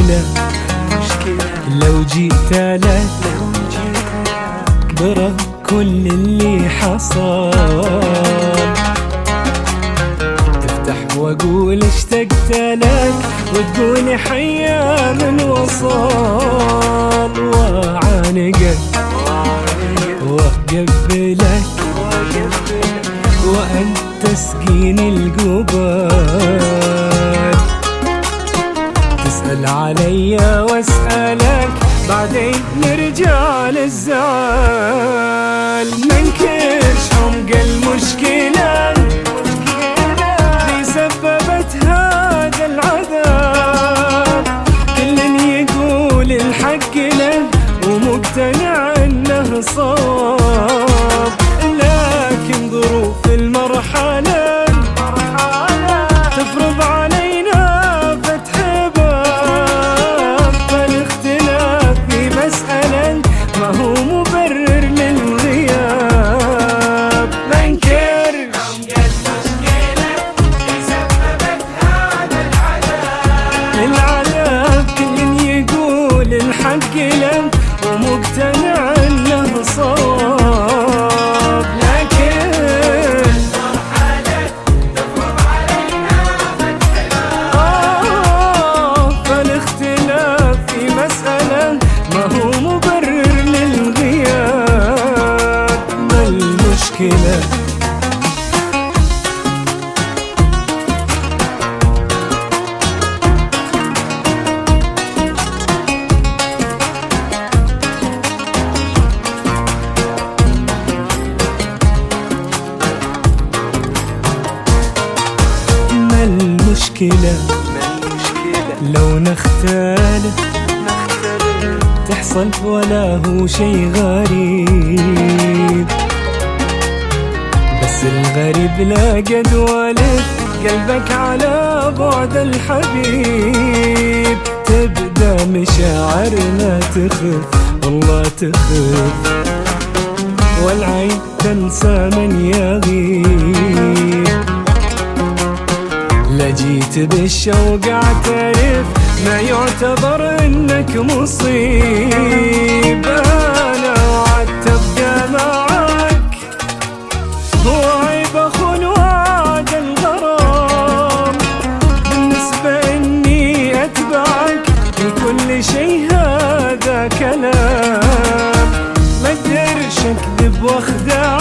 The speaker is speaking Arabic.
لو جيت لك برغم كل اللي حصل تفتح واقول اشتقت لك وتقولي حيا من وصل، واعانقك واقبلك وانت تسقيني القبال، تسأل علي واسألك بعدين نرجع للزعل. منكرش عمق المشكلة اللي سببت هذا العذاب، كل يقول الحق له ومقتنع انه صواب، لكن ظروف المرحلة تفرض علينا فتح باب، فالاختلاف في مسألة ما هو مبرر للغياب. منكر المشكلة اللي سببت هذا العذاب، كل يقول الحق له ومقتنع انه صواب، لكن المرحلة تفرض علينا فالاختلاف في مسألة ما هو مبرر للغياب. ما المشكلة؟ المشكلة لو نختلف تحصل ولا هو شي غريب، بس الغريب لا قد والف قلبك على بعد الحبيب، تبدأ مشاعرنا تخف والله تخف، والعين تنسى من يغيب، لجيت بالشوق اعترف ما يعتبر انك مصيب، انا وعدت ابقى معك وعيب اخون وعد الغرام، بالنسبة اني اتبعك في كل شي هذا كلام، ما اقدرش اكذب واخدع